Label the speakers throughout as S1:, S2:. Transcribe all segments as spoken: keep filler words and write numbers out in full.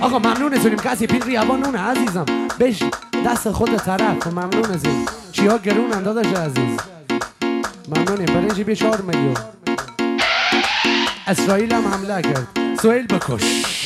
S1: آقا ممنون ازیم کسی پین ریابانونه عزیزم بش دست خود طرف ممنون ازیم چیا گرون اندادش عزیز ممنونیم برنجی بی چهار میلیون اسرائیل هم حمله کرد سویل بکش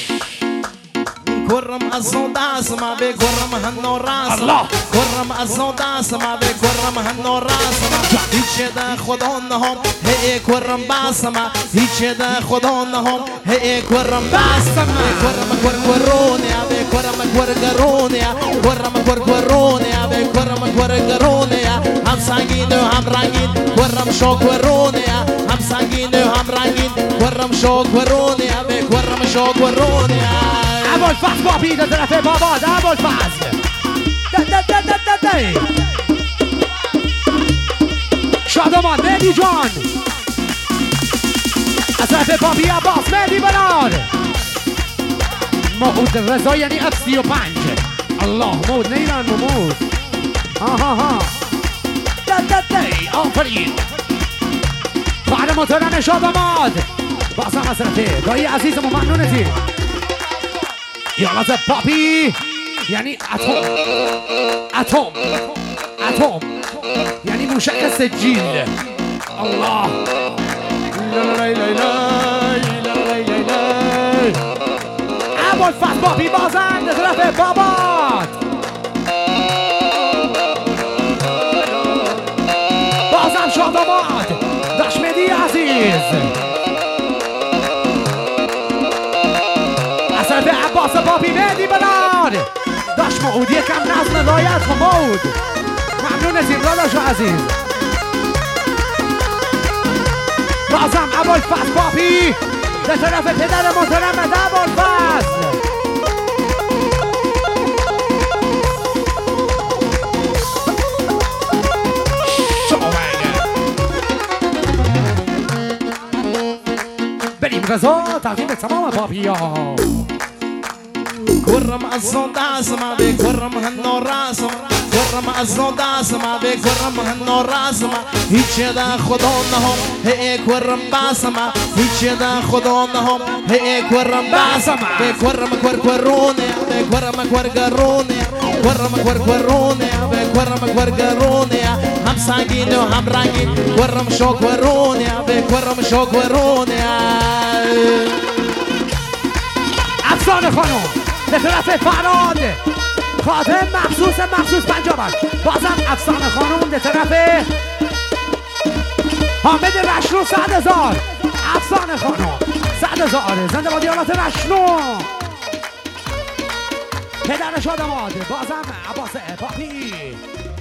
S2: کرم از اون دست ما به کرم هنو راست کرم از اون دست ما به کرم هنو راست هیچ ده خدا نهم هی کرم باس ما هیچ ده خدا نهم هی کرم باس ما کرم کر کرونه به کرم کر گرونه کرم کر کرونه به کرم کر گرونه هم سنگین و هم رنگین کرم شو کرونه هم سنگین و هم رنگین کرم شو کرونه به کرم شو کرونه
S1: ابوالفضل بابی در طرف بابا ابوالفضل شادمان مهدی جان از طرف بابی عباس مهدی براد موعود رضا یعنی اف سی و پنج الله موعود نیران موعود آها ها آفرین خواهر محترم شادمان بازم از طرف دایی عزیزمون ممنونتی یالات پاپی یعنی اتم اتم اتم یعنی موشک سجیل الله ابوالفضل پاپی بازن به طرف بابات بازم شاداماد دشمدی عزیز به عباس بابی مهدی بلاد داشت موعود یکم نظم رایت کن موعود ممنون از این داداش عزیز بازم ابوالفضل بابی به طرف پدر محترم ابوالفضل بریم غذا تقدیم تمام بابی ها
S2: کرم از اون دست ما به کرم هنو راست کرم از اون دست ما به کرم هنو راست هیچ ده خدا نهم هی کرم باس ما هیچ ده خدا نهم هی کرم باس ما به کرم کر کرونه به کرم کر گرونه کرم کر کرونه به کرم کر گرونه هم سنگین و هم رنگین کرم شو کرونه به کرم شو کرونه
S1: افسانه خانم به طرف فراد خاطر مخصوص مخصوص پنجابن بازم افسانه خانم به طرف حامد رشنو صد هزار افسانه خانم صد هزار زنده با دیالات رشنو پدر شادماد بازم عباس پاپی